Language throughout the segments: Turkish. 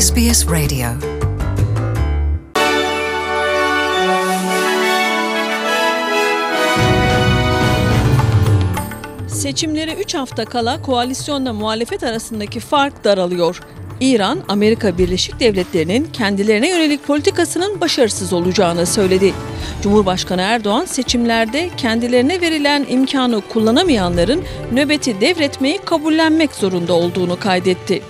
SBS Radio. Seçimlere 3 hafta kala koalisyonla muhalefet arasındaki fark daralıyor. İran, Amerika Birleşik Devletleri'nin kendilerine yönelik politikasının başarısız olacağını söyledi. Cumhurbaşkanı Erdoğan, seçimlerde kendilerine verilen imkanı kullanamayanların nöbeti devretmeyi kabullenmek zorunda olduğunu kaydetti.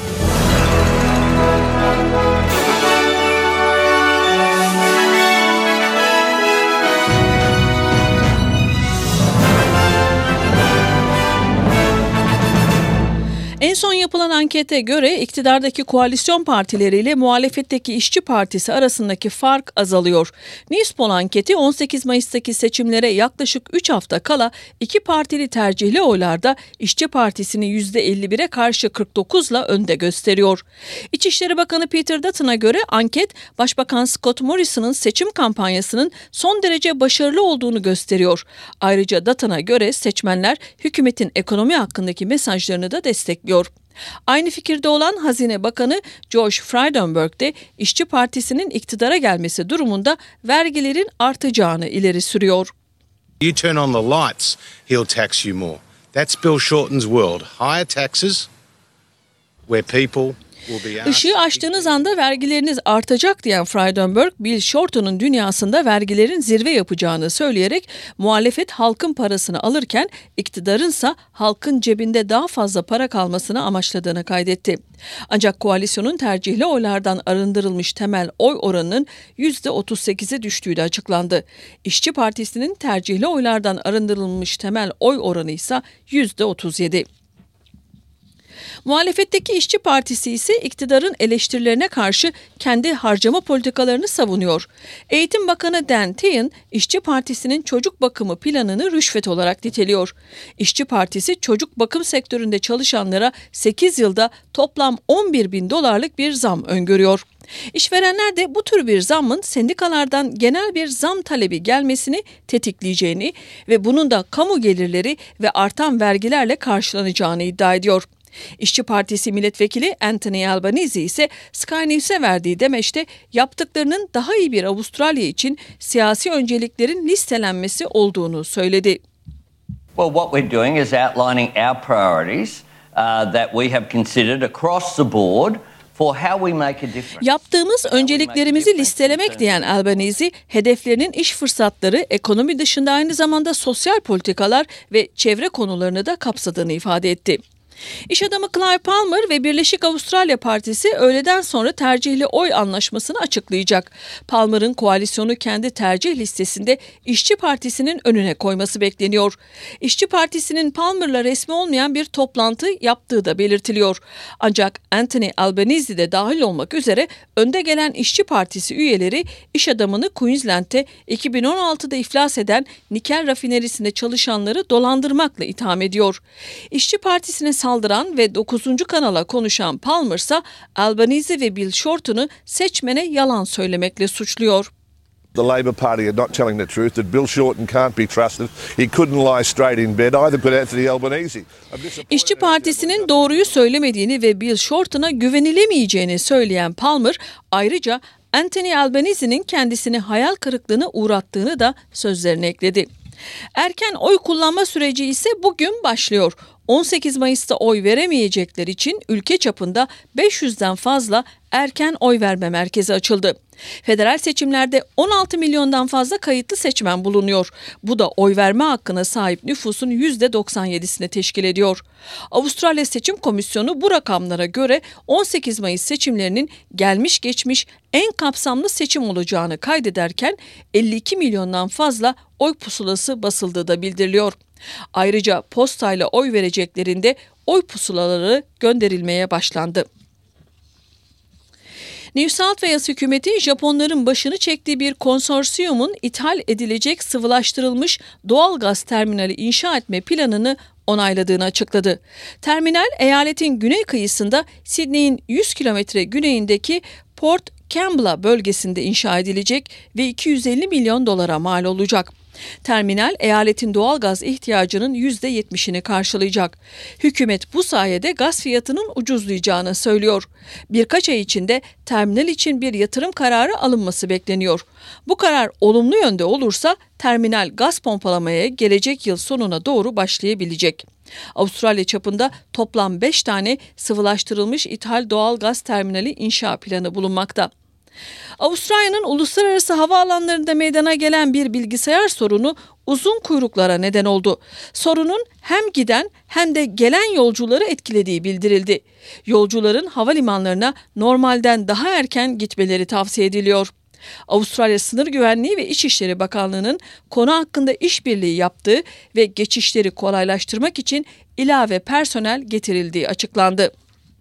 En son yapılan ankete göre iktidardaki koalisyon partileriyle muhalefetteki İşçi Partisi arasındaki fark azalıyor. Newspoll anketi 18 Mayıs'taki seçimlere yaklaşık 3 hafta kala iki partili tercihli oylarda İşçi Partisi'ni %51'e karşı 49'la önde gösteriyor. İçişleri Bakanı Peter Dutton'a göre anket Başbakan Scott Morrison'ın seçim kampanyasının son derece başarılı olduğunu gösteriyor. Ayrıca Dutton'a göre seçmenler hükümetin ekonomi hakkındaki mesajlarını da destekliyor. Aynı fikirde olan Hazine Bakanı Josh Frydenberg de İşçi Partisi'nin iktidara gelmesi durumunda vergilerin artacağını ileri sürüyor. You turn on the lights, he'll tax you more. That's Bill Shorten's world. Higher taxes where people Işığı açtığınız anda vergileriniz artacak diyen Frydenberg, Bill Shorten'un dünyasında vergilerin zirve yapacağını söyleyerek muhalefet halkın parasını alırken iktidarınsa halkın cebinde daha fazla para kalmasını amaçladığını kaydetti. Ancak koalisyonun tercihli oylardan arındırılmış temel oy oranının %38'e düştüğü de açıklandı. İşçi Partisi'nin tercihli oylardan arındırılmış temel oy oranı ise %37. Muhalefetteki İşçi Partisi ise iktidarın eleştirilerine karşı kendi harcama politikalarını savunuyor. Eğitim Bakanı Dan Tehan, İşçi Partisi'nin çocuk bakımı planını rüşvet olarak niteliyor. İşçi Partisi çocuk bakım sektöründe çalışanlara 8 yılda toplam $11.000 bir zam öngörüyor. İşverenler de bu tür bir zammın sendikalardan genel bir zam talebi gelmesini tetikleyeceğini ve bunun da kamu gelirleri ve artan vergilerle karşılanacağını iddia ediyor. İşçi Partisi Milletvekili Anthony Albanese ise Sky News'e verdiği demeçte yaptıklarının daha iyi bir Avustralya için siyasi önceliklerin listelenmesi olduğunu söyledi. Well, what we're doing is outlining our priorities that we have considered across the board. Yaptığımız önceliklerimizi listelemek diyen Albanese, hedeflerinin iş fırsatları, ekonomi dışında aynı zamanda sosyal politikalar ve çevre konularını da kapsadığını ifade etti. İş adamı Clive Palmer ve Birleşik Avustralya Partisi öğleden sonra tercihli oy anlaşmasını açıklayacak. Palmer'ın koalisyonu kendi tercih listesinde İşçi Partisi'nin önüne koyması bekleniyor. İşçi Partisi'nin Palmer'la resmi olmayan bir toplantı yaptığı da belirtiliyor. Ancak Anthony Albanese de dahil olmak üzere önde gelen İşçi Partisi üyeleri iş adamını Queensland'te 2016'da iflas eden nikel rafinerisinde çalışanları dolandırmakla itham ediyor. İşçi Partisi'ne saldıran ve 9. kanala konuşan Palmer ise Albanese ve Bill Shorten'u seçmene yalan söylemekle suçluyor. The Labor Party are not telling the truth, that Bill Shorten can't be trusted. He couldn't lie straight in bed, either could Anthony Albanese. İşçi Partisi'nin doğruyu söylemediğini ve Bill Shorten'a güvenilemeyeceğini söyleyen Palmer, ayrıca Anthony Albanese'nin kendisini hayal kırıklığına uğrattığını da sözlerine ekledi. Erken oy kullanma süreci ise bugün başlıyor. 18 Mayıs'ta oy veremeyecekler için ülke çapında 500'den fazla erken oy verme merkezi açıldı. Federal seçimlerde 16 milyondan fazla kayıtlı seçmen bulunuyor. Bu da oy verme hakkına sahip nüfusun %97'sini teşkil ediyor. Avustralya Seçim Komisyonu bu rakamlara göre 18 Mayıs seçimlerinin gelmiş geçmiş en kapsamlı seçim olacağını kaydederken 52 milyondan fazla oy pusulası basıldığı da bildiriliyor. Ayrıca postayla oy vereceklerinde oy pusulaları gönderilmeye başlandı. New South Wales hükümeti Japonların başını çektiği bir konsorsiyumun ithal edilecek sıvılaştırılmış doğal gaz terminali inşa etme planını onayladığını açıkladı. Terminal eyaletin güney kıyısında Sydney'in 100 kilometre güneyindeki Port Kembla bölgesinde inşa edilecek ve $250 milyon mal olacak. Terminal eyaletin doğalgaz ihtiyacının %70'ini karşılayacak. Hükümet bu sayede gaz fiyatının ucuzlayacağını söylüyor. Birkaç ay içinde terminal için bir yatırım kararı alınması bekleniyor. Bu karar olumlu yönde olursa terminal gaz pompalamaya gelecek yıl sonuna doğru başlayabilecek. Avustralya çapında toplam 5 tane sıvılaştırılmış ithal doğal gaz terminali inşa planı bulunmakta. Avustralya'nın uluslararası havaalanlarında meydana gelen bir bilgisayar sorunu uzun kuyruklara neden oldu. Sorunun hem giden hem de gelen yolcuları etkilediği bildirildi. Yolcuların havalimanlarına normalden daha erken gitmeleri tavsiye ediliyor. Avustralya Sınır Güvenliği ve İçişleri Bakanlığı'nın konu hakkında işbirliği yaptığı ve geçişleri kolaylaştırmak için ilave personel getirildiği açıklandı.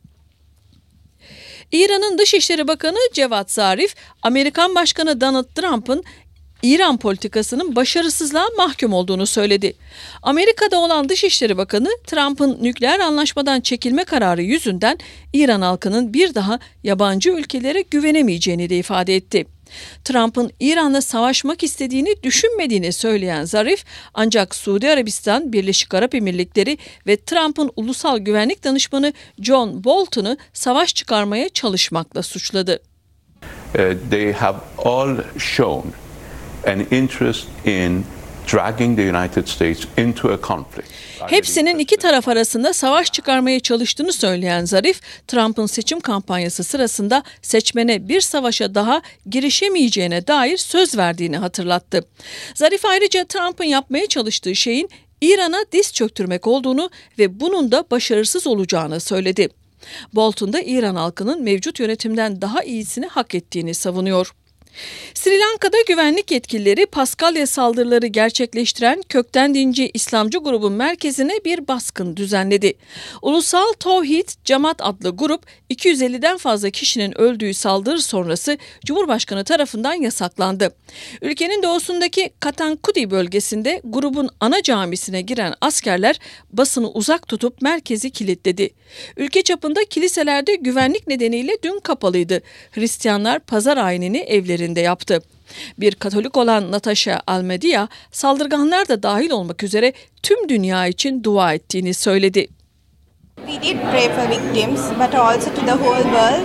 İran'ın Dışişleri Bakanı Cevat Zarif, Amerikan Başkanı Donald Trump'ın İran politikasının başarısızlığa mahkum olduğunu söyledi. Amerika'da olan Dışişleri Bakanı, Trump'ın nükleer anlaşmadan çekilme kararı yüzünden İran halkının bir daha yabancı ülkelere güvenemeyeceğini de ifade etti. Trump'ın İran'la savaşmak istediğini düşünmediğini söyleyen Zarif, ancak Suudi Arabistan, Birleşik Arap Emirlikleri ve Trump'ın ulusal güvenlik danışmanı John Bolton'u savaş çıkarmaya çalışmakla suçladı. They have all shown an interest in dragging the United States into a conflict. Hepsinin iki taraf arasında savaş çıkarmaya çalıştığını söyleyen Zarif, Trump'ın seçim kampanyası sırasında seçmene bir savaşa daha girişemeyeceğine dair söz verdiğini hatırlattı. Zarif ayrıca Trump'ın yapmaya çalıştığı şeyin İran'a diz çöktürmek olduğunu ve bunun da başarısız olacağını söyledi. Bolton da İran halkının mevcut yönetimden daha iyisini hak ettiğini savunuyor. Sri Lanka'da güvenlik yetkilileri Paskalya saldırıları gerçekleştiren kökten dinci İslamcı grubun merkezine bir baskın düzenledi. Ulusal Tawhid Cemaat adlı grup 250'den fazla kişinin öldüğü saldırı sonrası Cumhurbaşkanı tarafından yasaklandı. Ülkenin doğusundaki Katankudi bölgesinde grubun ana camisine giren askerler basını uzak tutup merkezi kilitledi. Ülke çapında kiliselerde güvenlik nedeniyle dün kapalıydı. Hristiyanlar pazar ayinini evlerinde yaptı. Bir Katolik olan Natasha Almedia, saldırganlar da dahil olmak üzere tüm dünya için dua ettiğini söyledi. We did pray for victims, but also to the whole world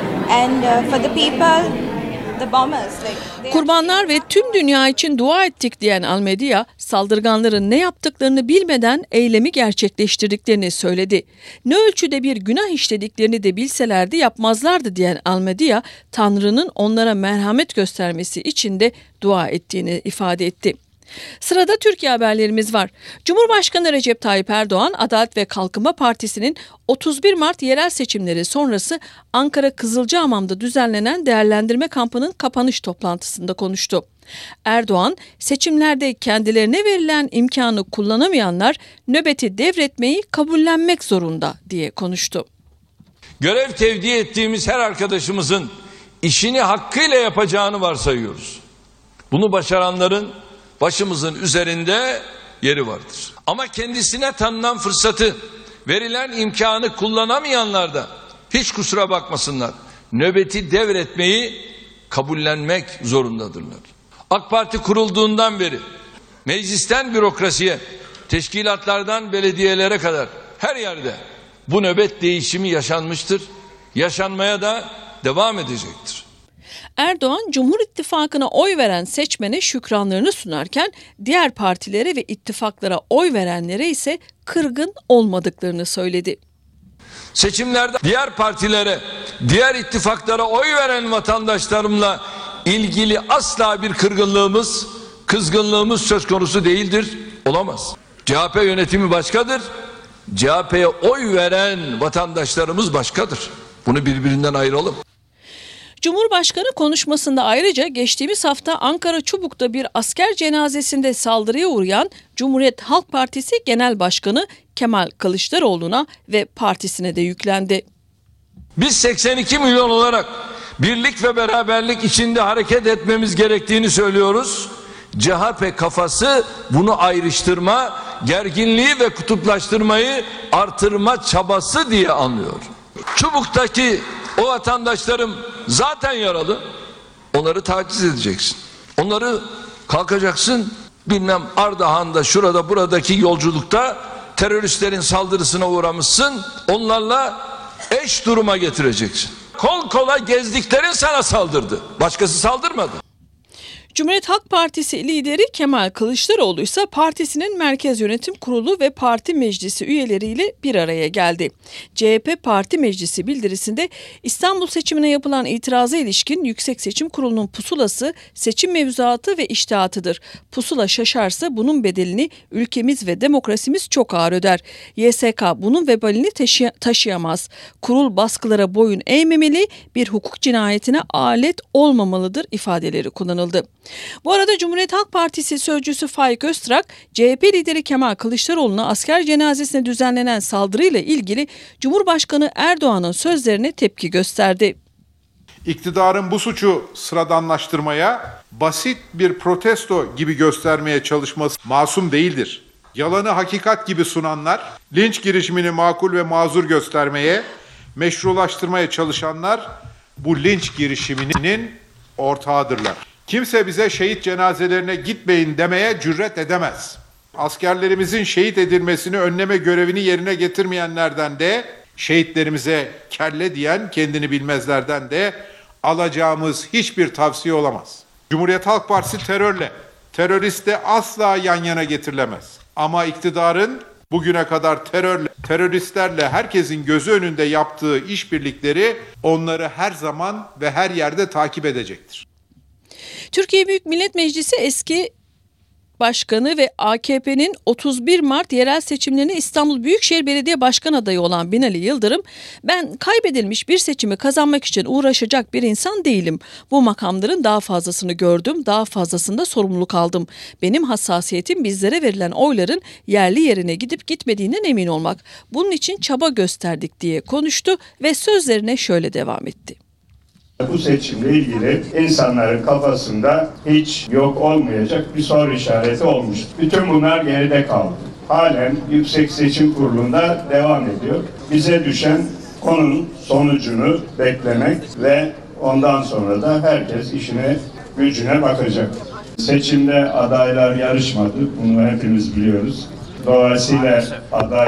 and for the people, the bombers. Kurbanlar ve tüm dünya için dua ettik diyen Almedia, saldırganların ne yaptıklarını bilmeden eylemi gerçekleştirdiklerini söyledi. Ne ölçüde bir günah işlediklerini de bilselerdi yapmazlardı diyen Almedia, Tanrı'nın onlara merhamet göstermesi için de dua ettiğini ifade etti. Sırada Türkiye haberlerimiz var. Cumhurbaşkanı Recep Tayyip Erdoğan, Adalet ve Kalkınma Partisi'nin 31 Mart yerel seçimleri sonrası Ankara Kızılcahamam'da düzenlenen değerlendirme kampının kapanış toplantısında konuştu. Erdoğan, seçimlerde kendilerine verilen imkanı kullanamayanlar nöbeti devretmeyi kabullenmek zorunda diye konuştu. Görev tevdi ettiğimiz her arkadaşımızın işini hakkıyla yapacağını varsayıyoruz. Bunu başaranların başımızın üzerinde yeri vardır. Ama kendisine tanınan fırsatı, verilen imkanı kullanamayanlar da hiç kusura bakmasınlar. Nöbeti devretmeyi kabullenmek zorundadırlar. AK Parti kurulduğundan beri meclisten bürokrasiye, teşkilatlardan belediyelere kadar her yerde bu nöbet değişimi yaşanmıştır. Yaşanmaya da devam edecektir. Erdoğan, Cumhur İttifakı'na oy veren seçmene şükranlarını sunarken diğer partilere ve ittifaklara oy verenlere ise kırgın olmadıklarını söyledi. Seçimlerde diğer partilere, diğer ittifaklara oy veren vatandaşlarımla ilgili asla bir kırgınlığımız, kızgınlığımız söz konusu değildir, olamaz. CHP yönetimi başkadır, CHP'ye oy veren vatandaşlarımız başkadır. Bunu birbirinden ayıralım. Cumhurbaşkanı konuşmasında ayrıca geçtiğimiz hafta Ankara Çubuk'ta bir asker cenazesinde saldırıya uğrayan Cumhuriyet Halk Partisi Genel Başkanı Kemal Kılıçdaroğlu'na ve partisine de yüklendi. Biz 82 milyon olarak birlik ve beraberlik içinde hareket etmemiz gerektiğini söylüyoruz. CHP kafası bunu ayrıştırma, gerginliği ve kutuplaştırmayı artırma çabası diye anlıyor. Çubuk'taki o vatandaşlarım zaten yaralı. Onları taciz edeceksin. Onları kalkacaksın, bilmem Ardahan'da şurada buradaki yolculukta teröristlerin saldırısına uğramışsın, onlarla eş duruma getireceksin. Kol kola gezdiklerin sana saldırdı. Başkası saldırmadı. Cumhuriyet Halk Partisi lideri Kemal Kılıçdaroğlu ise partisinin Merkez Yönetim Kurulu ve Parti Meclisi üyeleriyle bir araya geldi. CHP Parti Meclisi bildirisinde İstanbul seçimine yapılan itiraza ilişkin Yüksek Seçim Kurulu'nun pusulası seçim mevzuatı ve iştihatıdır. Pusula şaşarsa bunun bedelini ülkemiz ve demokrasimiz çok ağır öder. YSK bunun vebalini taşıyamaz. Kurul baskılara boyun eğmemeli, bir hukuk cinayetine alet olmamalıdır ifadeleri kullanıldı. Bu arada Cumhuriyet Halk Partisi sözcüsü Faik Öztrak, CHP lideri Kemal Kılıçdaroğlu'na asker cenazesine düzenlenen saldırıyla ilgili Cumhurbaşkanı Erdoğan'ın sözlerine tepki gösterdi. İktidarın bu suçu sıradanlaştırmaya, basit bir protesto gibi göstermeye çalışması masum değildir. Yalanı hakikat gibi sunanlar, linç girişimini makul ve mazur göstermeye, meşrulaştırmaya çalışanlar bu linç girişiminin ortağıdırlar. Kimse bize şehit cenazelerine gitmeyin demeye cüret edemez. Askerlerimizin şehit edilmesini önleme görevini yerine getirmeyenlerden de, şehitlerimize kelle diyen kendini bilmezlerden de alacağımız hiçbir tavsiye olamaz. Cumhuriyet Halk Partisi terörle, teröristle asla yan yana getirilemez. Ama iktidarın bugüne kadar teröristlerle herkesin gözü önünde yaptığı işbirlikleri onları her zaman ve her yerde takip edecektir. Türkiye Büyük Millet Meclisi eski Başkanı ve AKP'nin 31 Mart yerel seçimlerine İstanbul Büyükşehir Belediye Başkan adayı olan Binali Yıldırım, "Ben kaybedilmiş bir seçimi kazanmak için uğraşacak bir insan değilim. Bu makamların daha fazlasını gördüm, daha fazlasında sorumluluk aldım. Benim hassasiyetim bizlere verilen oyların yerli yerine gidip gitmediğinden emin olmak. Bunun için çaba gösterdik" diye konuştu ve sözlerine şöyle devam etti. Bu seçimle ilgili insanların kafasında hiç yok olmayacak bir soru işareti olmuştu. Bütün bunlar geride kaldı. Halen Yüksek Seçim Kurulu'nda devam ediyor. Bize düşen onun sonucunu beklemek ve ondan sonra da herkes işine gücüne bakacak. Seçimde adaylar yarışmadı. Bunu hepimiz biliyoruz. Dolayısıyla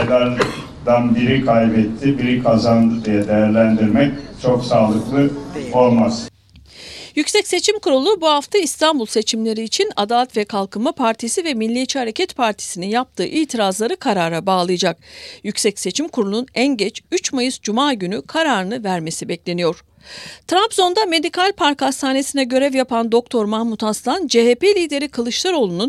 adaylardan biri kaybetti, biri kazandı diye değerlendirmek çok sağlıklı olmaz. Yüksek Seçim Kurulu bu hafta İstanbul seçimleri için Adalet ve Kalkınma Partisi ve Milliyetçi Hareket Partisi'nin yaptığı itirazları karara bağlayacak. Yüksek Seçim Kurulu'nun en geç 3 Mayıs Cuma günü kararını vermesi bekleniyor. Trabzon'da Medikal Park Hastanesi'ne görev yapan Doktor Mahmut Aslan, CHP lideri Kılıçdaroğlu'nun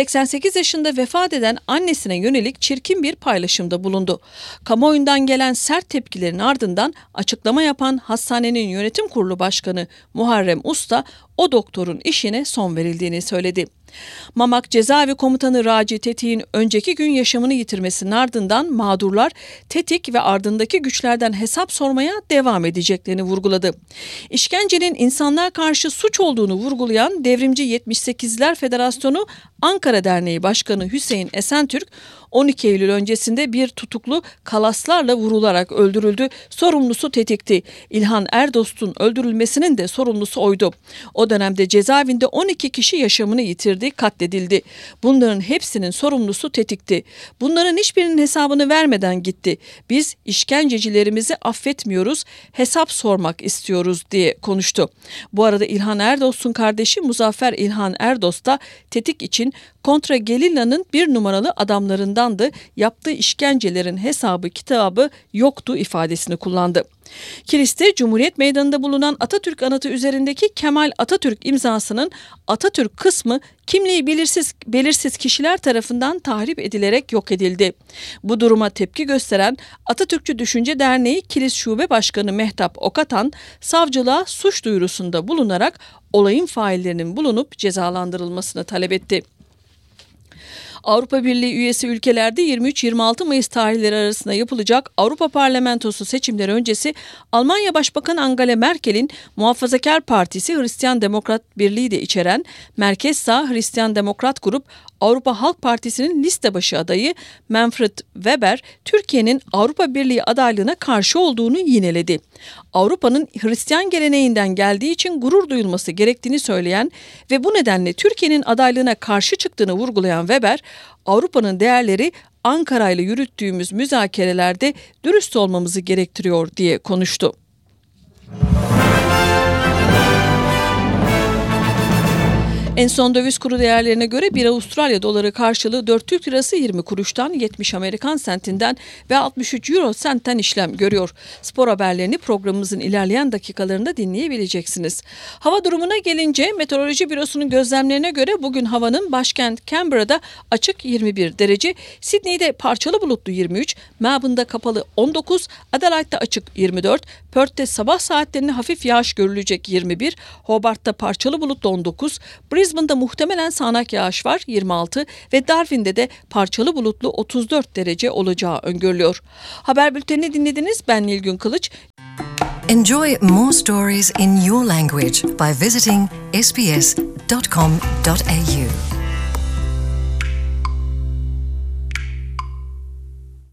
88 yaşında vefat eden annesine yönelik çirkin bir paylaşımda bulundu. Kamuoyundan gelen sert tepkilerin ardından açıklama yapan hastanenin yönetim kurulu başkanı Muharrem Usta, o doktorun işine son verildiğini söyledi. Mamak Cezaevi Komutanı Raci Tetik'in önceki gün yaşamını yitirmesinin ardından mağdurlar Tetik ve ardındaki güçlerden hesap sormaya devam edeceklerini vurguladı. İşkencenin insanlığa karşı suç olduğunu vurgulayan Devrimci 78'ler Federasyonu Ankara Derneği Başkanı Hüseyin Esentürk, 12 Eylül öncesinde bir tutuklu kalaslarla vurularak öldürüldü. Sorumlusu Tetik'ti. İlhan Erdost'un öldürülmesinin de sorumlusu oydu. O dönemde cezaevinde 12 kişi yaşamını yitirdi, katledildi. Bunların hepsinin sorumlusu Tetik'ti. Bunların hiçbirinin hesabını vermeden gitti. Biz işkencecilerimizi affetmiyoruz, hesap sormak istiyoruz diye konuştu. Bu arada İlhan Erdost'un kardeşi Muzaffer İlhan Erdost da Tetik için Kontra Gelilla'nın bir numaralı adamlarındandı. Yaptığı işkencelerin hesabı kitabı yoktu ifadesini kullandı. Kilis'te Cumhuriyet Meydanı'nda bulunan Atatürk anıtı üzerindeki Kemal Atatürk imzasının Atatürk kısmı kimliği belirsiz kişiler tarafından tahrip edilerek yok edildi. Bu duruma tepki gösteren Atatürkçü Düşünce Derneği Kilis Şube Başkanı Mehtap Okatan, savcılığa suç duyurusunda bulunarak olayın faillerinin bulunup cezalandırılmasını talep etti. Avrupa Birliği üyesi ülkelerde 23-26 Mayıs tarihleri arasında yapılacak Avrupa Parlamentosu seçimleri öncesi Almanya Başbakanı Angela Merkel'in Muhafazakar Partisi Hristiyan Demokrat Birliği de içeren Merkez Sağ Hristiyan Demokrat Grup Avrupa Halk Partisi'nin liste başı adayı Manfred Weber, Türkiye'nin Avrupa Birliği adaylığına karşı olduğunu yineledi. Avrupa'nın Hristiyan geleneğinden geldiği için gurur duyulması gerektiğini söyleyen ve bu nedenle Türkiye'nin adaylığına karşı çıktığını vurgulayan Weber, Avrupa'nın değerleri Ankara ile yürüttüğümüz müzakerelerde dürüst olmamızı gerektiriyor diye konuştu. En son döviz kuru değerlerine göre 1 Avustralya doları karşılığı 4 Türk lirası 20 kuruştan, 70 Amerikan sentinden ve 63 Euro sentten işlem görüyor. Spor haberlerini programımızın ilerleyen dakikalarında dinleyebileceksiniz. Hava durumuna gelince Meteoroloji Bürosu'nun gözlemlerine göre bugün havanın başkent Canberra'da açık 21 derece, Sydney'de parçalı bulutlu 23, Melbourne'da kapalı 19, Adelaide'de açık 24, Perth'te sabah saatlerinde hafif yağış görülecek 21, Hobart'ta parçalı bulutlu 19, Brisbane'da muhtemelen sağanak yağış var 26 ve Darwin'de de parçalı bulutlu 34 derece olacağı öngörülüyor. Haber bültenini dinlediniz. Ben Nilgün Kılıç. Enjoy more stories in your language by visiting sbs.com.au.